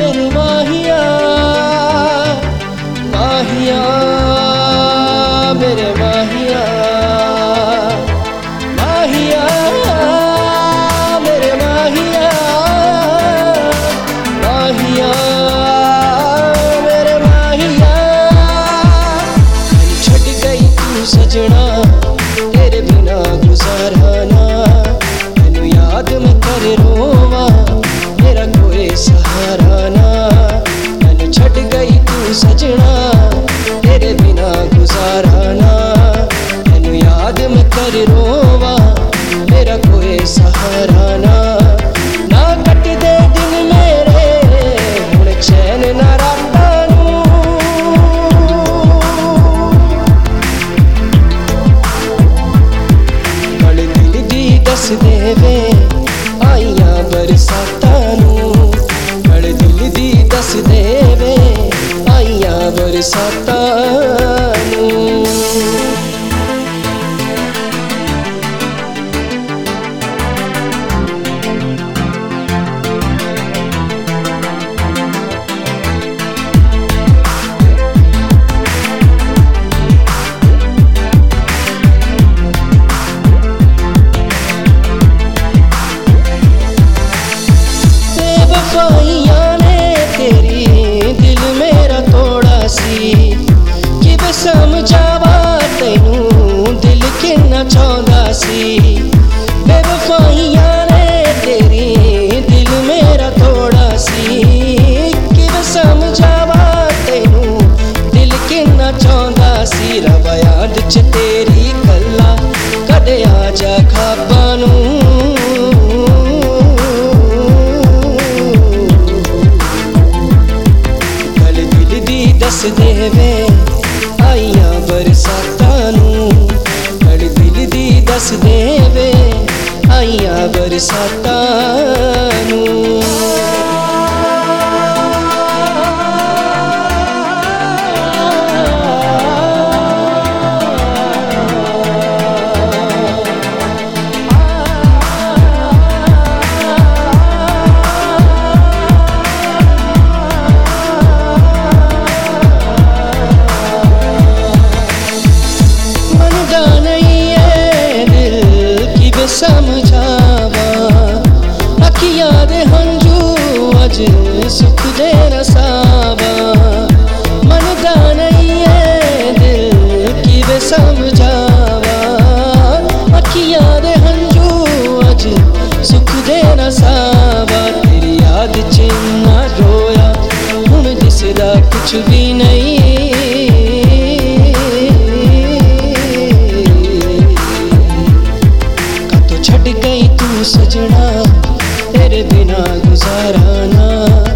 मेरे माहिया माहिया मेरे माहिया माहिया मेरे माहिया माहिया मेरे माहिया छड़ गई तू सजना तेरे बिना गुजारा ना मैनू याद मैं कर रोवा मेरा कोई सहारा ना मैनू छड़ गई तू सजना तेरे बिना गुजारा ना मैनू याद मैं कर रोवा मेरा कोई सहारा ना ना कट दे दिन मेरे हुण चैन ना रातां नूं गल दिल दी दस देवे आईयां बरसातां नूं गल दिल दी दस देवे आईयां बरसातां नूं बेवफाइयां ने तेरी दिल मेरा तोड़ा सी किवें समझावा तैनू दिल किन्ना चाहुंदा सी बेवफाइयां ने तेरी दिल मेरा तोड़ा सी किवें समझावा तैनू दिल किन्ना चाहुंदा सी रब याद च तेरी कल्ला कदे आ जा खाबां नूं दस देवे आईयां बरसातां नूं गल दिल दी दस देवे आईयां बरसातां नूं समझावा अखियां दे हंझू अज सुख दे रसावा मनदा नहीं है दिल किवें समझावा अखियां दे हंझू अज सुख दे रसावा तेरी याद च इन्ना रोया हुण दिसदा कुछ भी नहीं छड़ गई तू सजना तेरे बिना गुजारा ना